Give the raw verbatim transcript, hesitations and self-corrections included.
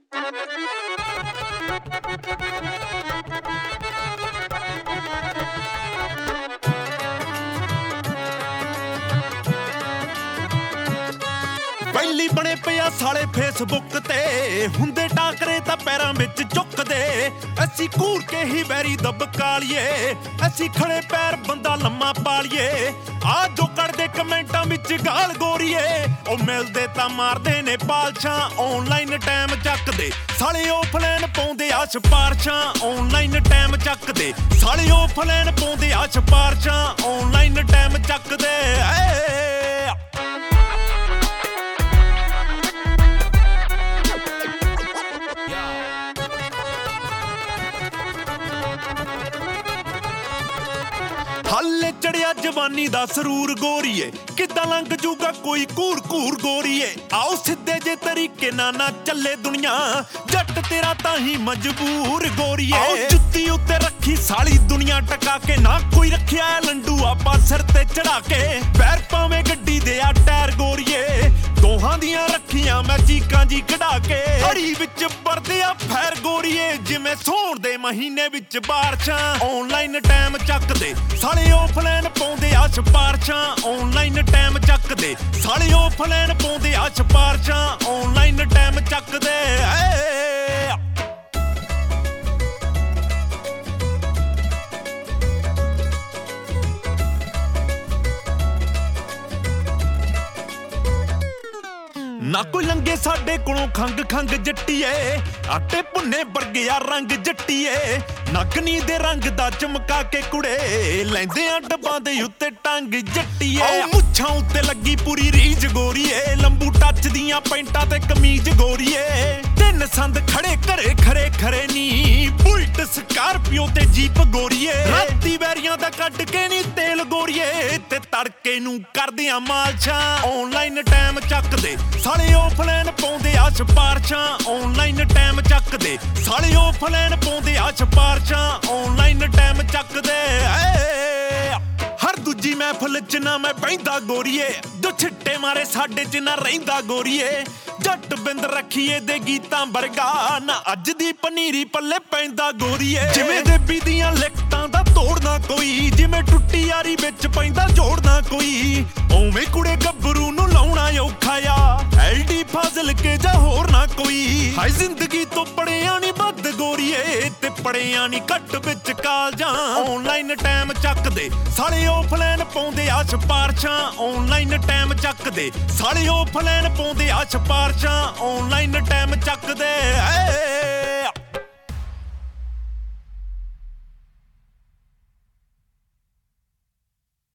ਪਹਿਲੀ ਬਣੇ ਪਿਆ ਸਾਲੇ ਫੇਸਬੁੱਕ ਤੇ ਹੁੰਦੇ ਟਾਕਰੇ ਤਾਂ ਪੈਰਾਂ ਵਿੱਚ ਚੁੱਕਦੇ ਅਸੀਂ ਘੂਰ ਕੇ ਹੀ ਬੈਰੀ ਦਬਕਾਲੀਏ ਅਸੀਂ ਖੜੇ ਪੈਰ ਬੰਦਾ ਲੰਮਾ ਪਾਲੀਏ ਆ ਜੋ ਕਰਦੇ ਕਮੈਂਟਾਂ ਵਿੱਚ ਗਾਲ ਗੋਰੀਏ ਉਹ ਮਿਲਦੇ ਤਾਂ ਮਾਰਦੇ ਨੇ ਪਾਲਛਾਂ ਆਨਲਾਈਨ ਟਾਈਮ ਚੱਕਦੇ ਸਾਲੇ ਆਫਲਾਈਨ ਪਾਉਂਦੇ ਆ ਸਿਫਾਰਸ਼ਾਂ ਆਨਲਾਈਨ ਟਾਈਮ ਚੱਕਦੇ ਸਾਲੇ ਆਫਲਾਈਨ ਪਾਉਂਦੇ ਆ ਸਿਫਾਰਸ਼ਾਂ ਆਨਲਾਈਨ ਟਾਈਮ ਚੱਕਦੇ ਹਾਲੇ ਚੜਿਆ ਜਵਾਨੀ ਦਾ ਸਰੂਰ ਗੋਰੀਏ ਕਿੱਦਾਂ ਲੰਘ ਜੂਗਾ ਕੋਈ ਘੂਰ ਘੂਰ ਗੋਰੀਏ ਆਓ ਸਿੱਧੇ ਜੇ ਤਰੀਕੇ ਨਾਲ ਨਾ ਚੱਲੇ ਦੁਨੀਆ ਜੱਟ ਤੇਰਾ ਤਾਂ ਹੀ ਮਜਬੂਰ ਗੋਰੀਏ ਆਓ ਜੁੱਤੀ ਉੱਤੇ ਰੱਖੀ ਸਾਲੀ ਦੁਨੀਆ ਟਕਾ ਕੇ ਨਾ ਕੋਈ ਰੱਖਿਆ ਲੰਡੂ ਆਪਾਂ ਸਿਰ ਤੇ ਚੜਾ ਕੇ ਪੈਰ ਪਾਵੇਂ ਗੱਡੀ ਦੇ ਆ ਟਾਇਰ ਗੋਰੀਏ ਦੋਹਾਂ ਦੀਆਂ ਰੱਖੀਆਂ ਮੈਂ ਚੀਕਾਂ ਜੀ ਕਢਾ ਕੇ ਹੜੀ ਵਿੱਚ ਵਰਦੇ ਆ ਫੈਰ ਗੋਰੀਏ ਜਿਵੇਂ ਸੌਣ ਦੇ ਮਹੀਨੇ ਵਿੱਚ ਬਾਰਸ਼ਾਂ ਆਨਲਾਈਨ ਟਾਈਮ ਚੱਕਦੇ ਸਾਲੇ ਆਫਲਾਈਨ ਪਾਉਂਦੇ ਆ ਸਿਫਾਰਸ਼ਾਂ ਆਨਲਾਈਨ ਟਾਈਮ ਚੱਕਦੇ ਸਾਲੇ ਆਫਲਾਈਨ ਪਾਉਂਦੇ ਆ ਸਿਫਾਰਸ਼ਾਂ ਆਨਲਾਈਨ ਟਾਈਮ ਚੱਕਦੇ ਨਾ ਕੋਈ ਲੰਗੇ ਸਾਡੇ ਕੋਲੋਂ ਖੰਗ ਖੰਗ ਜੱਟੀਏ ਆਟੇ ਭੁੰਨੇ ਵਰਗਿਆ ਰੰਗ ਜੱਟੀਏ ਨਗਨੀ ਦੇ ਰੰਗ ਦਾ ਚਮਕਾ ਕੇ ਕੁੜੇ ਲੈਂਦੇ ਆ ਡੱਬਾਂ ਦੇ ਉੱਤੇ ਟੰਗ ਜੱਟੀਏ ਮੁੱਛਾਂ ਉੱਤੇ ਲੱਗੀ ਪੂਰੀ ਰੀਝ ਗੋਰੀਏ ਲੰਬੂ ਟੱਚ ਦੀਆਂ ਪੈਂਟਾਂ ਤੇ ਕਮੀਜ਼ ਗੋਰੀਏ ਤਿੰਨ ਸੰਦ ਖੜੇ ਘਰੇ ਖਰੇ ਖਰੇ ਨੀ ਬੁਲਟ ਸਕਾਰਪੀਓ ਤੇ ਜੀਪ ਗੋਰੀਏ ਰਾਤੀ ਵੈਰੀਆਂ ਦਾ ਕੱਢ ਕੇ ਨੀ ਤੇਲ ਗੋਰੀਏ ਤੇ ਤੜਕੇ ਨੂੰ ਕਰਦੇ ਆ ਮਾਲਸ਼ਾਂ ਆਨਲਾਈਨ ਟਾਈਮ ਚੱਕਦੇ ਸਾਲੇ ਆਫਲਾਈਨ ਪਾਉਂਦੇ ਆ ਸਿਫਾਰਸ਼ਾਂ ਆਨਲਾਈਨ ਟਾਈਮ ਚੱਕਦੇ ਸਾਲੇ ਆਫਲਾਈਨ ਪਾਉਂਦੇ ਆ ਸਿਫਾਰਸ਼ਾਂ ਆਨਲਾਈਨ ਟਾਈਮ ਚੱਕਦੇ ਹਰ ਦੂਜੀ ਮਹਿਫਲ ਚ ਨਾ ਮੈਂ ਬਹਿੰਦਾ ਗੋਰੀਏ ਦੋ ਛਿੱਟੇ ਮਾਰੇ ਸਾਡੇ ਚ ਨਾ ਰਹਿੰਦਾ ਗੋਰੀਏ ਜੱਟ ਬਿੰਦ ਰੱਖੀਏ ਦੇ ਗੀਤਾਂ ਵਰਗਾ ਨਾ ਅੱਜ ਦੀ ਪਨੀਰੀ ਪੱਲੇ ਪੈਂਦਾ ਗੋਰੀਏ ਜਿਵੇਂ ਦੇਬੀ ਦੀਆਂ ਲਿਖਤਾਂ ਦਾ ਤੋੜਨਾ ਕੋਈ ਜਿਵੇਂ ਟੁੱਟੀ ਯਾਰੀ ਵਿੱਚ ਪੈਂਦਾ ਜੋੜਨਾ ਕੋਈ ਓਵੇਂ ਕੁੜੇ ਗੱਭਰੂ ਨੂੰ ਲਾਉਣਾ ਔਖਾ ਆ ਐਲਡੀ ਫਾਜ਼ਲ ਕੇ ਜਾਂ ਹੋਰ ਨਾ ਕੋਈ ਹਾਏ ਜ਼ਿੰਦਗੀ ਤੋਂ ਪੜਿਆ ਨੀ ਵੱਧ ਗੋਰੀਏ ਤੇ ਪੜਿਆ ਨੀ ਘੱਟ ਵਿੱਚ ਕਾਲਜਾਂ ਆਨਲਾਈਨ ਟਾਈਮ ਚੱਕਦੇ ਸਾਲੇ ਆਫਲਾਈਨ ਪਾਉਂਦੇ ਆ ਸਿਫਾਰਸ਼ਾਂ ਆਨਲਾਈਨ ਟਾਈਮ ਚੱਕਦੇ ਸਾਲੇ ਆਫਲਾਈਨ ਪਾਉਂਦੇ ਆ ਸਿਫਾਰਸ਼ਾਂ ਆਨਲਾਈਨ ਟਾਈਮ ਚੱਕਦੇ